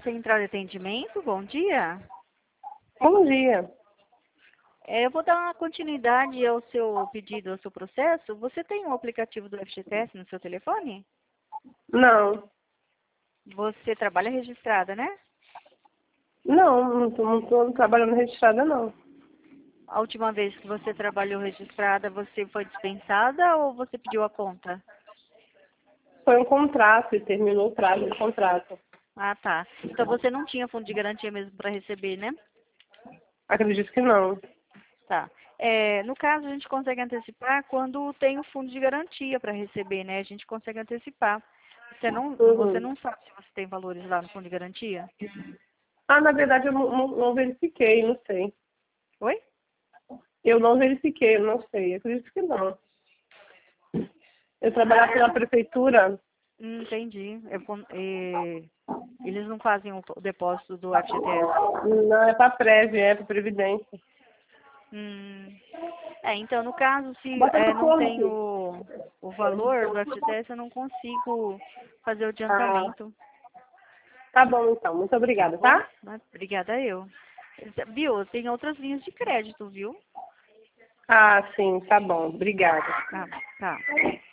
Central de Atendimento, bom dia. Bom dia. Eu vou dar uma continuidade ao seu pedido, ao seu processo. Você tem um aplicativo do FGTS no seu telefone? Não. Você trabalha registrada, né? Não tô trabalhando registrada, não. A última vez que você trabalhou registrada, você foi dispensada ou você pediu a conta? Foi um contrato e terminou o prazo do contrato. Ah, tá. Então você não tinha fundo de garantia mesmo para receber, né? Acredito que não. Tá. No caso, a gente consegue antecipar quando tem o fundo de garantia para receber, né? A gente consegue antecipar. Você Uhum. não sabe se você tem valores lá no fundo de garantia? Ah, na verdade eu não verifiquei, não sei. Oi? Eu não verifiquei, eu não sei. Acredito que não. Eu trabalhava pela prefeitura. Entendi. Eles não fazem o depósito do FGTS. Não, é para Prev, é para Previdência. Hum. Então, no caso, se Bota na não tem fonte. o valor do FGTS, eu não consigo fazer o Ah, adiantamento. tá bom então. Muito Tá obrigada, bom? tá? Mas, obrigada eu. Viu? Tem outras linhas de crédito, viu? Ah, sim, tá bom. Obrigada. Tá, tá.